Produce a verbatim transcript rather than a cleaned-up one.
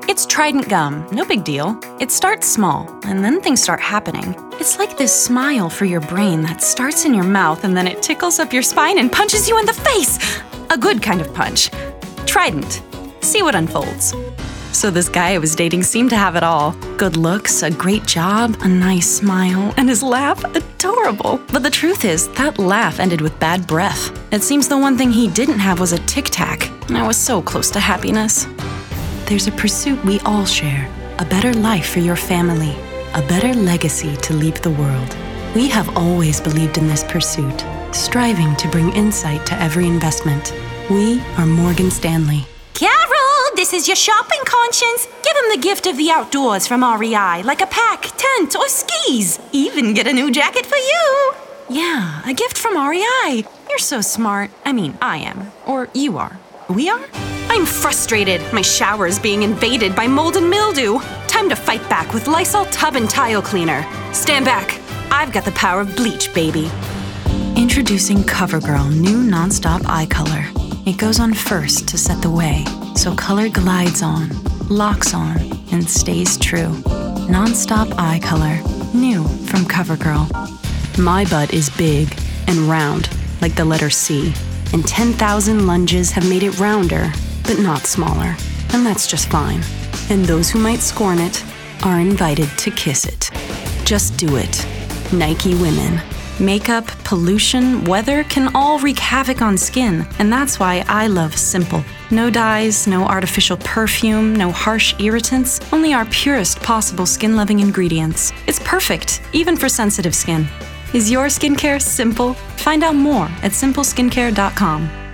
It's Trident Gum, no big deal. It starts small, and then things start happening. It's like this smile for your brain that starts in your mouth and then it tickles up your spine and punches you in the face. A good kind of punch. Trident. See what unfolds. So this guy I was dating seemed to have it all. Good looks, a great job, a nice smile, and his laugh, adorable. But the truth is, that laugh ended with bad breath. It seems the one thing he didn't have was a tic-tac, and I was so close to happiness. There's a pursuit we all share, a better life for your family, a better legacy to leave the world. We have always believed in this pursuit, striving to bring insight to every investment. We are Morgan Stanley. Carol, this is your shopping conscience. Give him the gift of the outdoors from R E I, like a pack, tent, or skis. Even get a new jacket for you. Yeah, a gift from R E I. You're so smart. I mean, I am. Or you are. We are? I'm frustrated. My shower is being invaded by mold and mildew. Time to fight back with Lysol tub and tile cleaner. Stand back. I've got the power of bleach, baby. Introducing CoverGirl new Nonstop Eye Color. It goes on first to set the way, so color glides on, locks on, and stays true. Nonstop Eye Color, new from CoverGirl. My butt is big and round, like the letter C, and ten thousand lunges have made it rounder, but not smaller, and that's just fine. And those who might scorn it are invited to kiss it. Just do it. Nike Women. Makeup, pollution, weather can all wreak havoc on skin, and that's why I love Simple. No dyes, no artificial perfume, no harsh irritants, only our purest possible skin-loving ingredients. It's perfect, even for sensitive skin. Is your skincare simple? Find out more at simple skincare dot com.